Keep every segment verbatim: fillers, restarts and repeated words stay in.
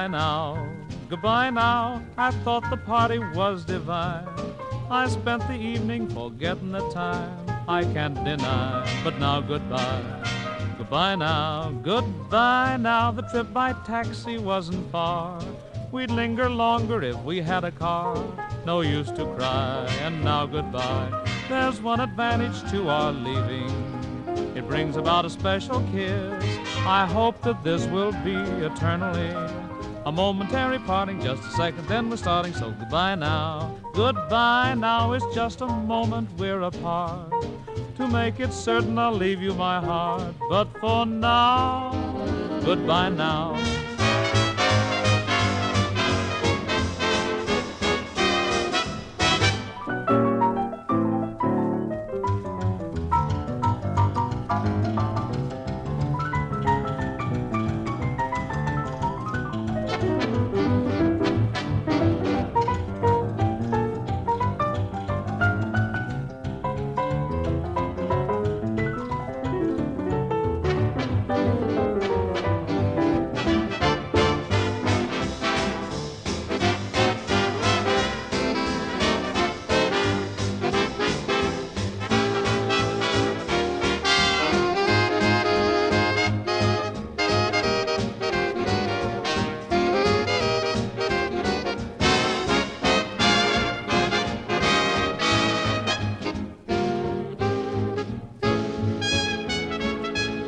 goodbye now, goodbye now. I thought the party was divine. I spent the evening forgetting the time. I can't deny, but now goodbye, goodbye now, goodbye now. The trip by taxi wasn't far. We'd linger longer if we had a car. No use to cry, and now goodbye. There's one advantage to our leaving. It brings about a special kiss. I hope that this will be eternally. A momentary parting, just a second, then we're starting. So goodbye now, goodbye now. It's just a moment we're apart. To make it certain I'll leave you my heart. But for now, goodbye now.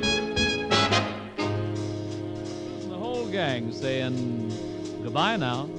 Saying goodbye now.